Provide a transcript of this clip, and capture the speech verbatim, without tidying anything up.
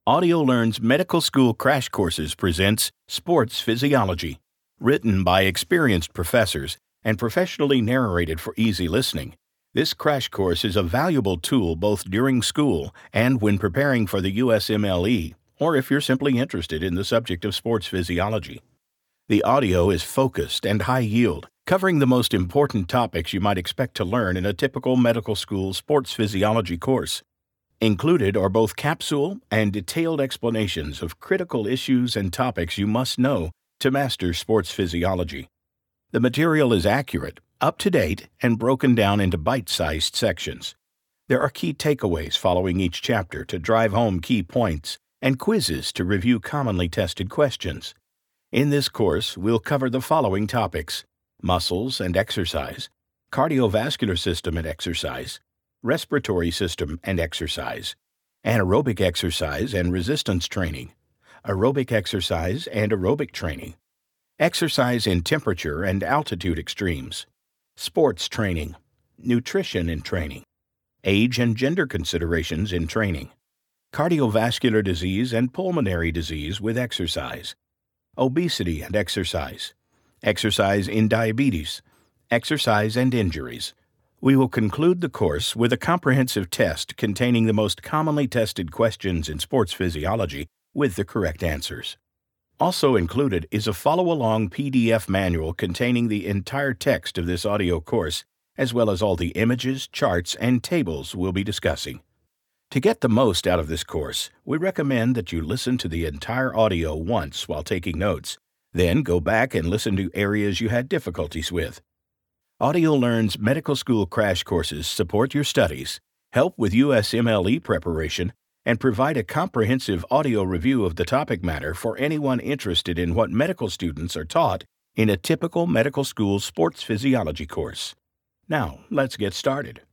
AudioLearn's Medical School Crash Courses presents Sports Physiology, written by experienced professors and professionally narrated for easy listening. This crash course is a valuable tool both during school and when preparing for the U S M L E, or if you're simply interested in the subject of sports physiology. The audio is focused and high yield, covering the most important topics you might expect to learn in a typical medical school sports physiology course. Included are both capsule and detailed explanations of critical issues and topics you must know to master sports physiology. The material is accurate, up-to-date, and broken down into bite-sized sections. There are key takeaways following each chapter to drive home key points and quizzes to review commonly tested questions. In this course, we'll cover the following topics: muscles and exercise, cardiovascular system and exercise, respiratory system and exercise, anaerobic exercise and resistance training, aerobic exercise and aerobic training, exercise in temperature and altitude extremes, sports training, nutrition in training, age and gender considerations in training, cardiovascular disease and pulmonary disease with exercise, obesity and exercise, exercise in diabetes, exercise and injuries. We will conclude the course with a comprehensive test containing the most commonly tested questions in sports physiology with the correct answers. Also included is a follow-along P D F manual containing the entire text of this audio course, as well as all the images, charts, and tables we'll be discussing. To get the most out of this course, we recommend that you listen to the entire audio once while taking notes, then go back and listen to areas you had difficulties with. AudioLearn's medical school crash courses support your studies, help with U S M L E preparation, and provide a comprehensive audio review of the topic matter for anyone interested in what medical students are taught in a typical medical school sports physiology course. Now, let's get started.